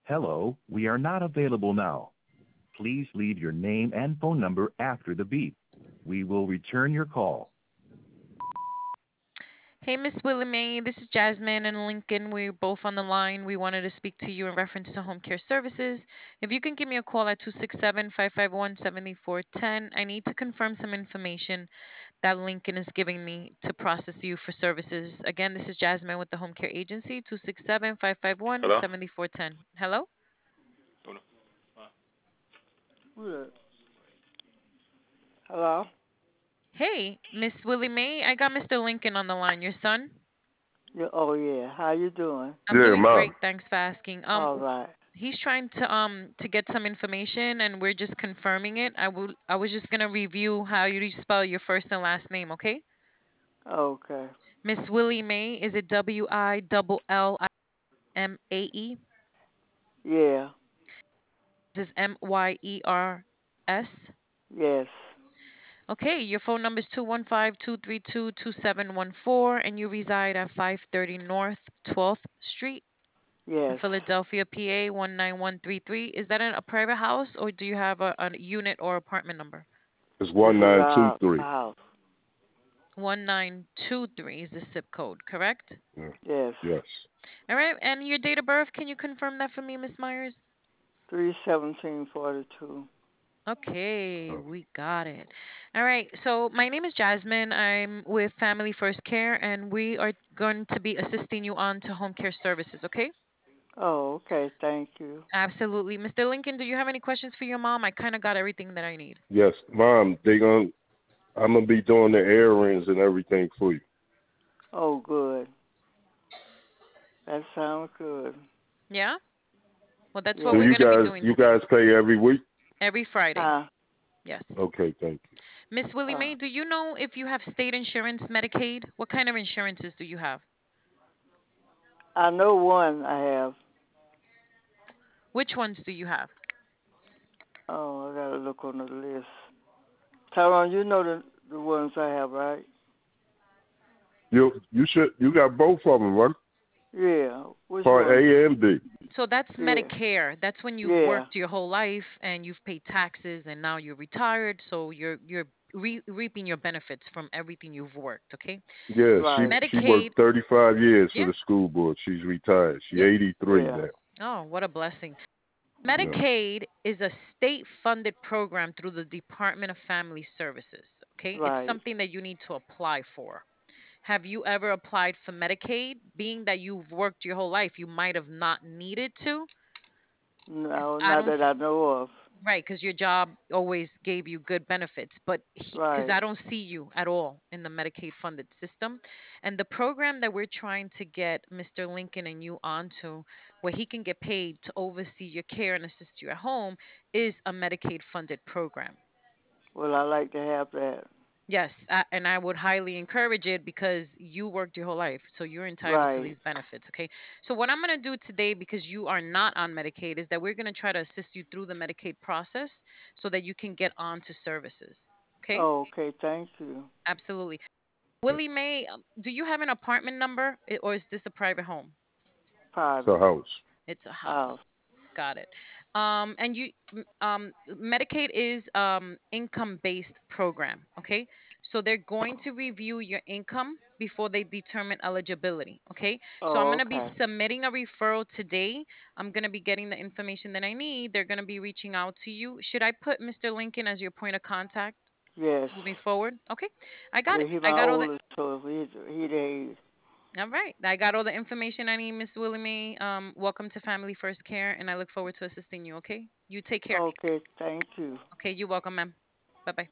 Hello, we are not available now. Please leave your name and phone number after the beep. We will return your call. Hey, Miss Willie Mae, this is Jasmine and Lincoln. We're both on the line. We wanted to speak to you in reference to home care services. If you can give me a call at 267-551-7410, I need to confirm some information that Lincoln is giving me to process you for services. Again, this is Jasmine with the home care agency, 267-551 Hello? 7410. Hello? Uno. Good. Hello? Hey, Miss Willie Mae, I got Mr. Lincoln on the line. Your son? Oh, yeah. How you doing? I'm Yeah, doing mom. great. Thanks for asking. All right. He's trying to get some information and we're just confirming it. I was just gonna review how you spell your first and last name, okay? Okay. Miss Willie Mae, is it WILLIMAE? Yeah. This is MYERS. Yes. Okay, your phone number is 215-232-2714 and you reside at 530 North 12th Street in Yes. Philadelphia, PA 19133. Is that in a private house or do you have a unit or apartment number? It's This is 1923. our house. 1923 is the zip code, correct? Yeah. Yes. Yes. All right, and your date of birth, can you confirm that for me, Miss Myers? 31742. Okay, Oh. we got it. All right, so my name is Jasmine. I'm with Family First Care, and we are going to be assisting you on to home care services, okay? Oh, okay. Thank you. Absolutely. Mr. Lincoln, do you have any questions for your mom? I kind of got everything that I need. Yes, mom. I'm gonna be doing the errands and everything for you. Oh, good. That sounds good. Yeah? Well, that's what Do we're Yes. you going to be guys doing you today. guys pay every week? Every Friday. Huh? Yes. Okay, thank you. Miss Willie Uh, Mae, do you know if you have state insurance, Medicaid? What kind of insurances do you have? I know one I have. Which ones do you have? Oh, I gotta look on the list. Tyrone, you know the ones I have, right? You got both of them, right? Yeah. Which Part one? A and B. So that's Yeah. Medicare. That's when you've Yeah. worked your whole life and you've paid taxes and now you're retired, so you're reaping your benefits from everything you've worked, okay? Yeah, Right. she worked Medicaid, 35 years for yeah, the school board. She's retired. She yeah. 83 Yeah. now. Oh, what a blessing. Yeah. Medicaid is a state funded program through the Department of Family Services, okay? It's Right. something that you need to apply for. Have you ever applied for Medicaid? Being that you've worked your whole life, you might have not needed to. Because No, I not don't, that I know of. right, because your job always gave you good benefits. But because Right. I don't see you at all in the Medicaid funded system. And the program that we're trying to get Mr. Lincoln and you onto, where he can get paid to oversee your care and assist you at home, is a Medicaid funded program. Well, I like to have that. Yes, and I would highly encourage it because you worked your whole life, so you're entitled to Right. these benefits, okay? So what I'm going to do today because you are not on Medicaid is that we're going to try to assist you through the Medicaid process so that you can get on to services. Okay? Oh, okay. Thank you. Absolutely. Willie Mae, do you have an apartment number or is this a private home? It's a Private house. It's a house. house. Got it. And Medicaid is income-based program. Okay, so they're going to review your income before they determine eligibility. Okay, so I'm Oh, gonna be okay. submitting a referral today. I'm gonna be getting the information that I need. They're gonna be reaching out to you. Should I put Mr. Lincoln as your point of contact Yes. moving forward? Okay, I got Yeah, it. he I my got all the. oldest, so he the age. All right. I got all the information I need, Miss Willie Mae. Welcome to Family First Care, and I look forward to assisting you, okay? You take care. Okay. Thank you. Okay, you're welcome, ma'am. Bye bye.